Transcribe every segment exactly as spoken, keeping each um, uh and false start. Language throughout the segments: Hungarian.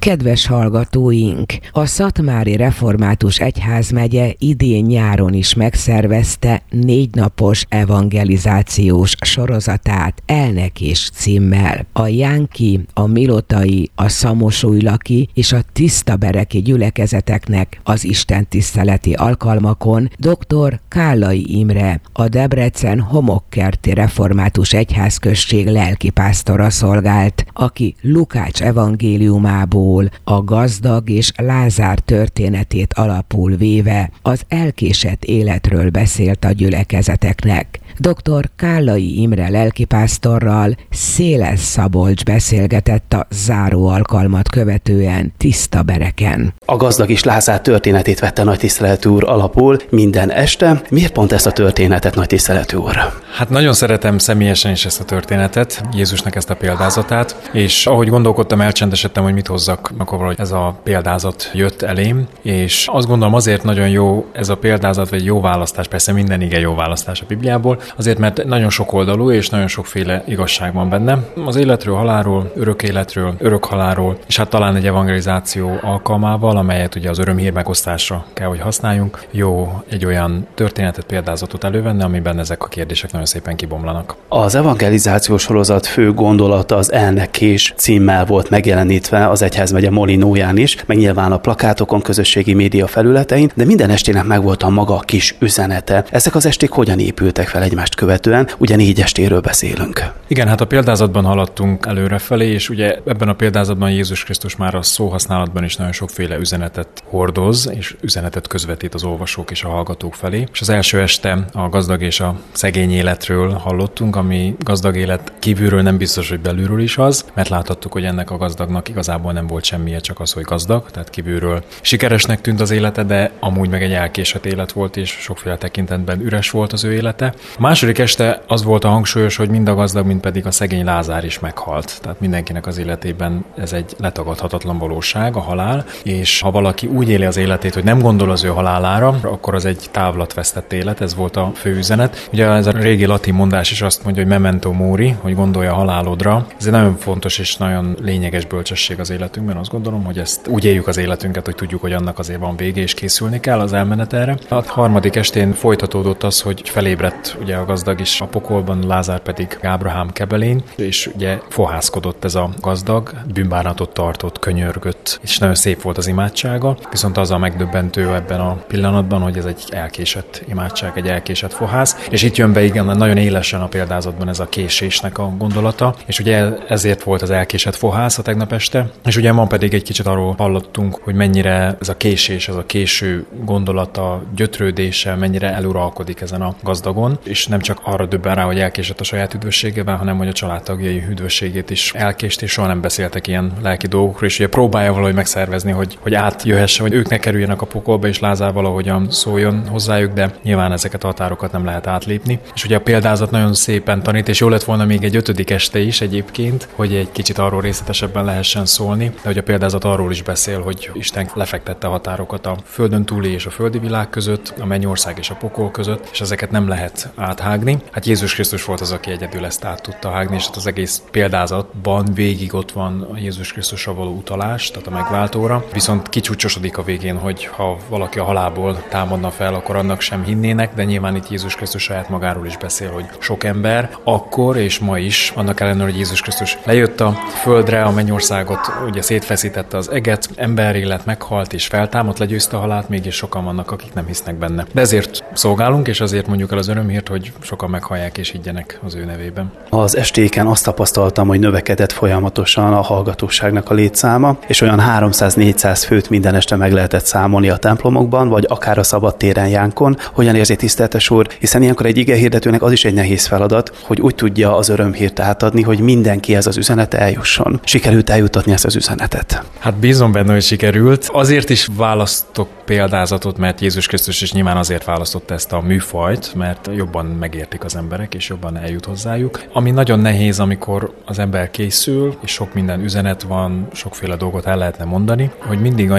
Kedves hallgatóink! A Szatmári Református Egyházmegye idén nyáron is megszervezte négy napos evangelizációs sorozatát Elnekés címmel. A jánki, a milotai, a szamosújlaki és a tisztabereki gyülekezeteknek az istentiszteleti alkalmakon dr. Kállai Imre, a Debrecen Homokkerti Református Egyházközség lelkipásztora szolgált, aki Lukács evangéliumából a gazdag és Lázár történetét alapul véve az elkésett életről beszélt a gyülekezeteknek. dr. Kállai Imre lelkipásztorral Széles Szabolcs beszélgetett a záró alkalmat követően Tisztabereken. A gazdag és Lázár történetét vette Nagy Tiszteletű úr alapul minden este. Miért pont ezt a történetet, Nagy Tiszteletű úr? Hát nagyon szeretem személyesen is ezt a történetet, Jézusnak ezt a példázatát, és ahogy gondolkodtam, elcsendesedtem, hogy mit hozzak, akkor valahogy ez a példázat jött elém, és azt gondolom azért nagyon jó ez a példázat, vagy jó választás, persze minden ige jó választás a Bibliából, azért mert nagyon sok oldalú és nagyon sokféle igazság van benne. Az életről, halálról, örök életről, örök halálról, és hát talán egy evangelizáció alkalmával, amelyet ugye az örömhír megosztásra kell, hogy használjunk, jó egy olyan történetet, példázatot elővenni, amiben ezek a kérdések nagyon szépen kibomlanak. Az evangelizációs sorozat fő gondolata az Elnekés címmel volt megjelenítve az Egyházmegye Molinóján is, meg nyilván a plakátokon, közösségi média felületein, de minden estének megvolt a maga kis üzenete. Ezek az esték hogyan épültek fel egymást követően? Ugye négy estéről beszélünk. Igen, hát a példázatban haladtunk előrefelé, és ugye ebben a példázatban Jézus Krisztus már a szóhasználatban is nagyon sokféle üzenetet hordoz, és üzenetet közvetít az olvasók és a hallgatók felé. És az első este a gazdag és a szegény életről hallottunk, ami gazdag élet kívülről nem biztos, hogy belülről is az, mert láthattuk, hogy ennek a gazdagnak igazából nem volt semmije, csak az, hogy gazdag, tehát kívülről sikeresnek tűnt az élete, de amúgy meg egy elkésett élet volt, és sokféle tekintetben üres volt az ő élete. A második este az volt a hangsúlyos, hogy mind a gazdag, mind pedig a szegény Lázár is meghalt. Tehát mindenkinek az életében ez egy letagadhatatlan valóság, a halál, és ha valaki úgy éli az életét, hogy nem gondol az ő halálára, akkor az egy távlatvesztett élet, ez volt a fő üzenet. Ugye ez a régi latin mondás is azt mondja, hogy memento mori, hogy gondolja a halálodra. Ez egy nagyon fontos és nagyon lényeges bölcsesség az életünkben. Azt gondolom, hogy ezt úgy éljük az életünket, hogy tudjuk, hogy annak azért van vége, és készülni kell az elmenet erre. A harmadik estén folytatódott az, hogy felébredt ugye a gazdag is a pokolban, Lázár pedig Ábrahám kebelén, és ugye fohászkodott ez a gazdag, bűnbánatot tartott, könyörgött, és nagyon szép volt az imádsága. Viszont az a megdöbbentő ebben a pillanatban, hogy ez egy elkésett imádság, egy elkésett fohász, és itt jön be igen, nagyon élesen a példázatban ez a késésnek a gondolata, és ugye ezért volt az elkésett fohász a tegnap este, és ugye ma pedig egy kicsit arról hallottunk, hogy mennyire ez a késés, ez a késő gondolata, gyötrődése, mennyire eluralkodik ezen a gazdagon, és nem csak arra döbben rá, hogy elkésett a saját üdvösségében, hanem hogy a családtagjai üdvösségét is elkést, és soha nem beszéltek ilyen lelki dolgokról, és ugye próbálja valahogy megszervezni, hogy, hogy átjöhesse, hogy ők ne kerüljenek a pokolba, és Lázár valahogyan szóljon hozzájuk, de nyilván ezeket a határokat nem lehet átlépni. És ugye a példázat nagyon szépen tanít, és jó lett volna még egy ötödik este is egyébként, hogy egy kicsit arról részletesebben lehessen szólni, de hogy a példázat arról is beszél, hogy Isten lefektette a határokat a földön túli és a földi világ között, a mennyország és a pokol között, és ezeket nem lehet áthágni. Hát Jézus Krisztus volt az, aki egyedül ezt át tudta hágni, és hát az egész példázatban végig ott van a Jézus Krisztusra való utalás, tehát a megváltóra. Viszont kicsúcsosodik a végén, hogy ha valaki a halálból támadna fel, akkor annak sem hinnének, de nyilván itt Jézus Krisztus saját magáról is beszél, hogy sok ember akkor és ma is, annak ellenére, hogy Jézus Krisztus lejött a földre, a mennyországot, ugye szétfeszítette az eget, emberélet meghalt és feltámadt, legyőzte a halált, mégis sokan vannak, akik nem hisznek benne. De ezért szolgálunk, és azért mondjuk el az örömhírt, hogy sokan meghallják és higgyenek az ő nevében. Az estéken azt tapasztaltam, hogy növekedett folyamatosan a hallgatóságnak a létszáma, és olyan háromszáz-négyszáz főt minden este meg lehetett számolni a templomokban, vagy akár a szabadtéren jánkon. Hogyan érzi, tiszteltes úr? Hiszen ilyenkor egy igehirdetőnek az is egy nehéz feladat, hogy úgy tudja az örömhírt átadni, hogy mindenkihez az üzenet eljusson. Sikerült eljutatni ezt az üzenetet? Hát bízom benne, hogy sikerült. Azért is választok példázatot, mert Jézus Krisztus is nyilván azért választotta ezt a műfajt, mert jobban megértik az emberek, és jobban eljut hozzájuk. Ami nagyon nehéz, amikor az ember készül, és sok minden üzenet van, sokféle dolgot el lehetne mondani, hogy mindig annyi üzenet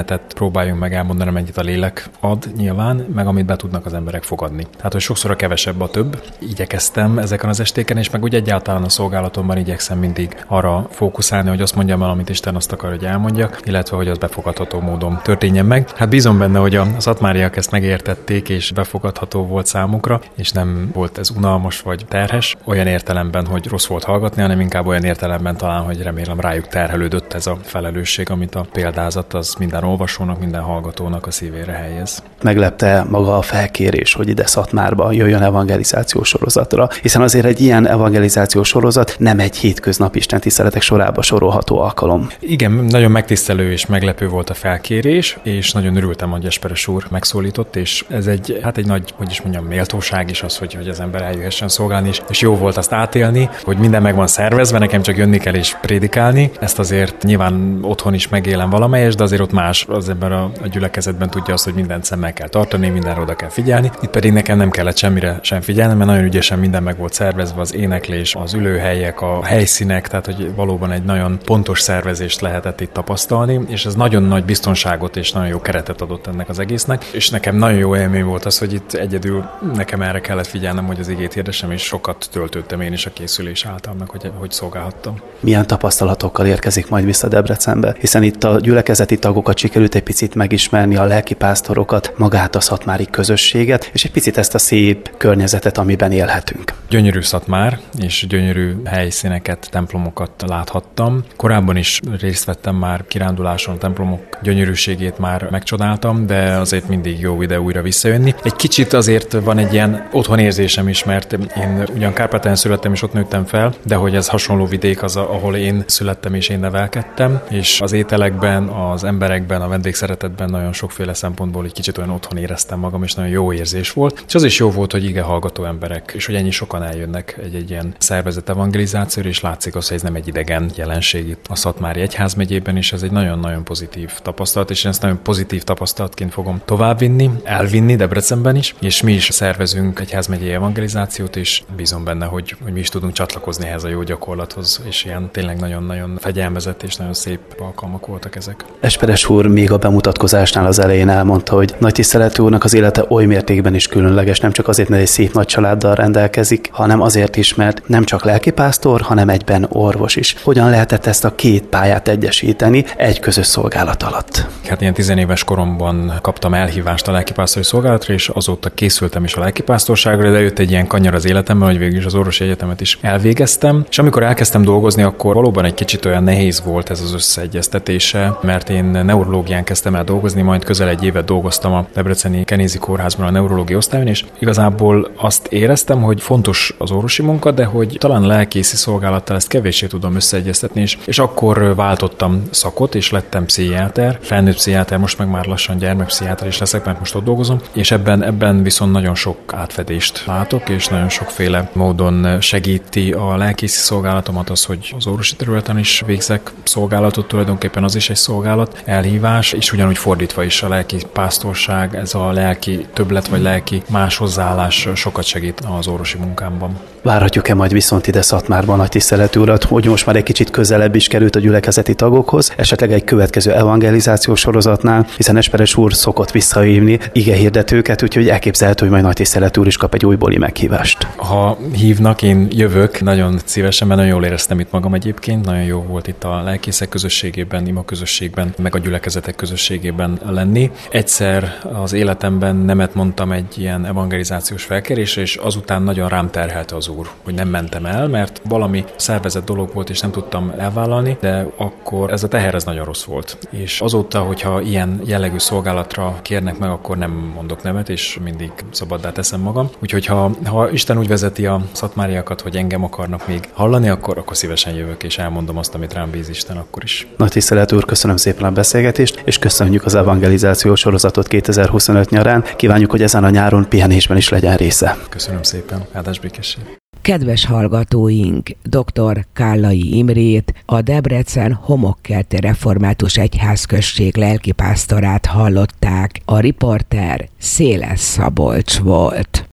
üzenetet próbáljunk meg elmondani, amennyit a lélek ad nyilván, meg amit be tudnak az emberek fogadni. Tehát, hogy sokszor a kevesebb a több. Igyekeztem ezeken az estéken, és meg úgy egyáltalán a szolgálatomban igyekszem mindig arra fókuszálni, hogy azt mondjam el, amit Isten azt akar, hogy elmondjak, illetve hogy az befogadható módon történjen meg. Hát bízom benne, hogy a szatmáriak ezt megértették, és befogadható volt számukra, és nem volt ez unalmas vagy terhes, olyan értelemben, hogy rossz volt hallgatni, hanem inkább olyan értelemben talán, hogy remélem rájuk terhelődött ez a felelősség, amit a példázat az minden olvasónak, minden hallgatónak a szívére helyez. Meglepte maga a felkérés, hogy ide Szatmárba jöjjön evangelizációs sorozatra, hiszen azért egy ilyen evangelizációs sorozat nem egy hétköznapi istentiszteletek sorába sorolható alkalom. Igen, nagyon megtisztelő és meglepő volt a felkérés, és nagyon örültem, hogy Esperes úr megszólított, és ez egy, hát egy nagy, hogy is mondjam, méltóság is az, hogy, hogy az ember eljöhessen szolgálni, és, és jó volt azt átélni, hogy minden meg van szervezve, nekem csak jönni kell és prédikálni. Ezt azért nyilván otthon is megélem valamelyest, de azért ott más az ember a, a gyülekezetben tudja azt, hogy mindent szemmel kell tartani, mindenre oda kell figyelni. Itt pedig nekem nem kellett semmire sem figyelni, mert nagyon ügyesen minden meg volt szervezve, az éneklés, az ülőhelyek, a helyszínek, tehát hogy valóban egy nagyon pontos szervezést lehetett itt tapasztalni, és ez nagyon nagy biztonságot és nagyon jó keretet adott ennek az egésznek, és nekem nagyon jó élmény volt az, hogy itt egyedül nekem erre kellett figyelnem, hogy az igét hirdessem, és sokat töltöttem én is a készülés által, meg hogy, hogy szolgálhattam. Milyen tapasztalatokkal érkezik majd vissza Debrecenbe? Hiszen itt a gyülekezeti tagokat sikerült egy picit megismerni, a lelkipásztorokat, magát a szatmári közösséget, és egy picit ezt a szép környezetet, amiben élhetünk. Gyönyörű Szatmár, és gyönyörű helyszíneket, templomokat láthattam. Korábban is részt vettem már kiránduláson, a templomok gyönyörűségét már megcsodáltam, de azért mindig jó ide újra visszajönni. Egy kicsit azért van egy ilyen otthonérzésem is, mert én ugyan Kárpátalján születtem és ott nőttem fel, de hogy ez hasonló vidék az, ahol én születtem és én nevelkedtem, és az ételekben, az emberekben, a vendégszeretetben nagyon sokféle szempontból egy kicsit olyan otthon éreztem magam, és nagyon jó érzés volt. És az is jó volt, hogy ige hallgató emberek, és hogy ennyi sokan eljönnek egy-egy ilyen szervezett evangelizációra, és látszik az, hogy ez nem egy idegen jelenség itt a Szatmári Egyházmegyében, és ez egy nagyon-nagyon pozitív tapasztalat, és én ezt nagyon pozitív tapasztalatként fogom továbbvinni, elvinni Debrecenben is, és mi is szervezünk egyházmegyei evangelizációt, és bízom benne, hogy, hogy mi is tudunk csatlakozni ehhez a jó gyakorlathoz, és ilyen tényleg nagyon-nagyon fegyelmezett és nagyon szép alkalmak voltak ezek. Esperes úr még a bemutatkozásnál az elején elmondta, hogy nagy tiszteletű úrnak az élete oly mértékben is különleges, nem csak azért, mert egy szép nagy családdal rendelkezik, hanem azért is, mert nem csak lelkipásztor, hanem egyben orvos is. Hogyan lehetett ezt a két pályát egyesíteni egy közös szolgálat alatt? Hát ilyen tizenéves koromban kaptam elhívást a lelkipásztori szolgálatra, és azóta készültem is a lelkipásztorságra, de jött egy ilyen kanyar az életemben, hogy végül is az orvosi egyetemet is elvégeztem. És amikor elkezdtem dolgozni, akkor valóban egy kicsit olyan nehéz volt ez az összeegyeztetése, mert én neurológián kezdtem el dolgozni, majd közel egy évet dolgoztam a Debreceni Kenézi Kórházban a neurológia osztályon, és igazából azt éreztem, hogy fontos az orvosi munka, de hogy talán a lelkészi szolgálattal ezt kevéssé tudom összeegyeztetni, és, és akkor váltottam szakot, és lettem pszichiáter, felnőtt pszichiáter, most meg már lassan gyermekpszichiáter is leszek, mert most ott dolgozom, és ebben, ebben viszont nagyon sok átfedést látok, és nagyon sokféle módon segíti a lelkészi szolgálatomat az, hogy az orvosi területen is végzek szolgálatot, tulajdonképpen az is egy szolgálat, elhívás, és ugyanúgy fordítva is a lelki pásztorság, ez a lelki többlet vagy lelki más hozzáállás sokat segít az orvosi munkámban. Várhatjuk-e majd viszont ide Szatmárban nagy tiszteletű urat, hogy most már egy kicsit közelebb is került a gyülekezeti tagokhoz, esetleg egy következő evangelizációs sorozatnál, hiszen Esperes úr szokott visszahívni igehirdetőket, úgyhogy elképzelhető, hogy majd nagy tiszteletű úr is kap egy újbóli meghívást. Ha hívnak, én jövök nagyon szívesen, mert nagyon jól éreztem itt magam egyébként, nagyon jó volt itt a lelkészek közösségében, ima közösségben, meg a gyülekezetek közösségében lenni. Egyszer az életemben nemet mondtam egy ilyen evangelizációs felkérésre, és azután nagyon rám terhelte az Úr, hogy nem mentem el, mert valami szervezett dolog volt, és nem tudtam elvállalni, de akkor ez a teher ez nagyon rossz volt. És azóta, hogyha ilyen jellegű szolgálatra kérnek meg, akkor nem mondok nemet, és mindig szabaddá teszem magam. Úgyhogy ha, ha Isten úgy vezeti a szatmáriakat, hogy engem akarnak még hallani, akkor, akkor szívesen jövök, és elmondom azt, amit rám bíz Isten akkor is. Nagy tisztelet úr, köszönöm szépen a beszélgetést, és köszönjük az evangelizációs sorozatot kétezer-huszonöt nyarán. Kívánjuk, hogy ezen a nyáron pihenésben is legyen része. Köszönöm szépen. Áldás békesség. Kedves hallgatóink, dr. Kállai Imrét, a Debrecen Homokkerti Református Egyházközség lelkipásztorát hallották, a riporter Széles Szabolcs volt.